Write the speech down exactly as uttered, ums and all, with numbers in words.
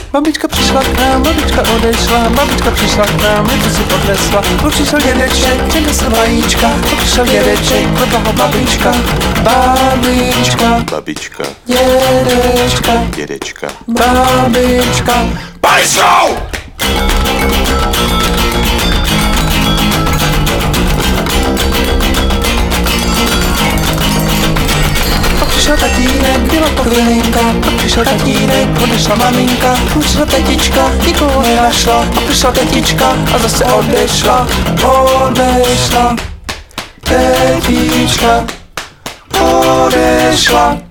Babička přišla k nám, babička odešla, babička přišla k nám, něco si odnesla. Už přišel dědeček, přinesl vajíčka, už přišel dědeček, vedla ho babička. Babička, Babička, dědečka, dědečka. babička. Bajsou! Přišel tatínek, byla to chvilinka, pak přišel tatínek, odešla maminka, už přišla tetička, nikoho nenašla, a přišla tetička a zase odešla, odešla, tetička, odešla.